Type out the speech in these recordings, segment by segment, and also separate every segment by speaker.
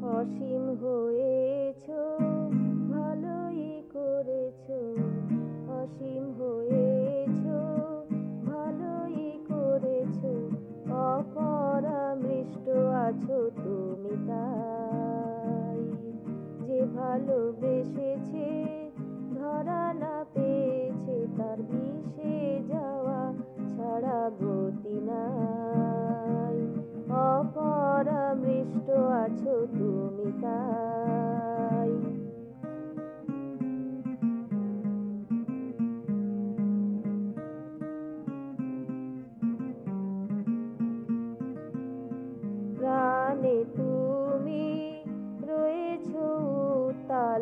Speaker 1: অসীম হয়েছ, ভালোই করেছ। অসীম হয়েছ, ভালোই করেছ। অপরামৃষ্ট আছো তুমি তাই। যে ভালোবেসেছে ধরা না পেয়েছে, তার মিশে যাওয়া ছাড়া গতি নাই। অপরামৃষ্ট আছো তুমি তাই। প্রাণে তুমি রয়েছ উতাল,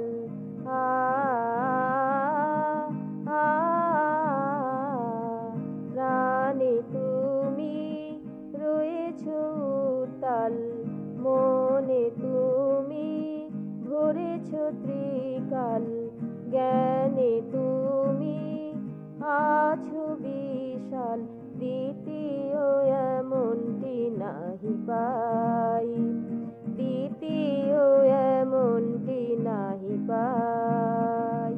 Speaker 1: প্রাণে তুমি রয়েছ উতাল। মনে তুমি ভরেছ ত্রিকাল। জ্ঞানে তুমি আছো বিশাল। দ্বিতীয় এমনটি নাহি পাই, দ্বিতীয় এমনটি নাহি পাই।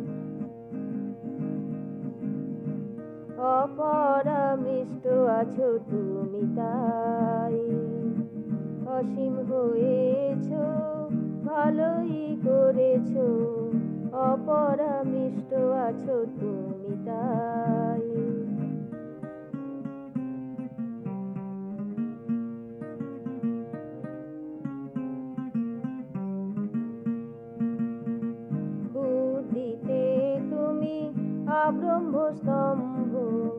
Speaker 1: অপরামৃষ্ট আছো তুমি তাই। অসীম হয়েছ, ভালোই করেছ। অপরামৃষ্ট আছো তুমি তাই। বুদ্ধিতে তুমি আব্রহ্মস্তম্ভ,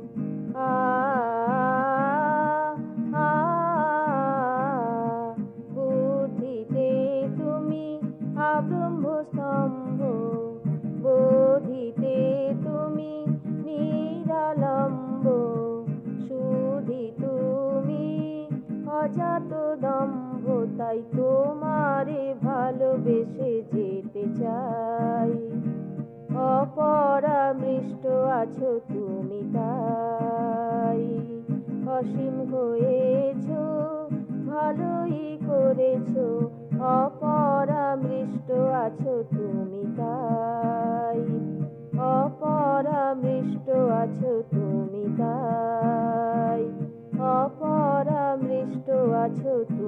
Speaker 1: বুদ্ধিতে তুমি আব্রহ্মস্তম্ভ। বোধিতে তুমি নিরালম্ব। শুধি তুমি অজাত দম্ভ, তাই তোমারে ভালোবেসে যেতে চাই। অপরামৃষ্ট আছো তুমি তাই। অসীম হয়েছ, ভালোই করেছ। অপরামৃষ্ট আছো তুমি তাই। অপরামৃষ্ট আছো তুমি তাই। অপরামৃষ্ট আছো।